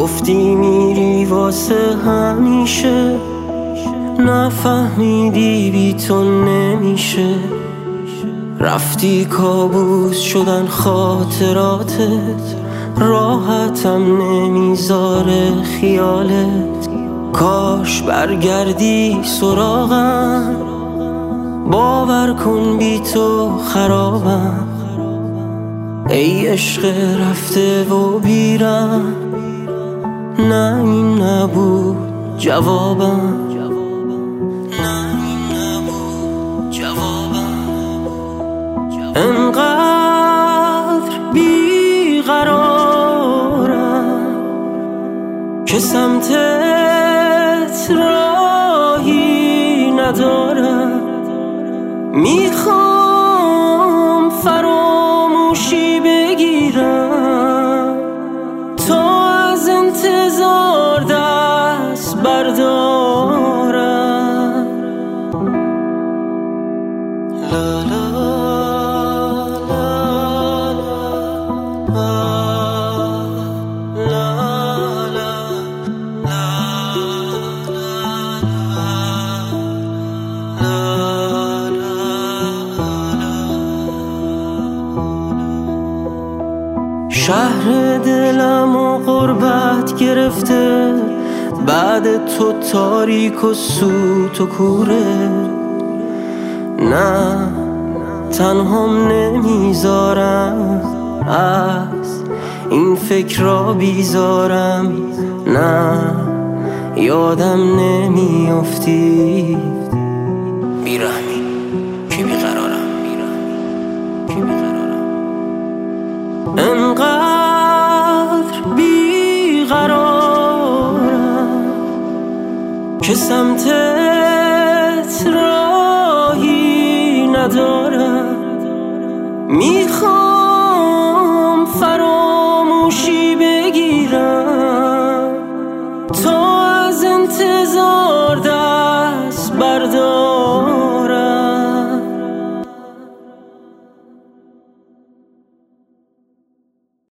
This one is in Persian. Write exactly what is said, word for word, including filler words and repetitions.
گفتی میری واسه همیشه، نفهمیدی بی تو نمیشه. رفتی کابوس شدن خاطراتت، راحتم نمیذاره خیالت. کاش برگردی سراغم، باور کن بی تو خرابم. ای عشق رفته و بیرم، نه این نبود جوابم، نه این نبود جوابم. انقدر بیقرارم که سمتت راهی ندارم. میخوام فراموشی بگیرم تا از انتظار دست بردارم. لا لا لا لا لا لا شهر دلم و غربت گرفته، بعد تو تاریک و سوت و کوره. نه تنهام نمیذارم، از این فکر را بیزارم. نه یادم نمیافتی، بیرحمی که بیقرارم، که بیقرارم. انقدر بیقرارم که سمتت راهی ندارم. میخوام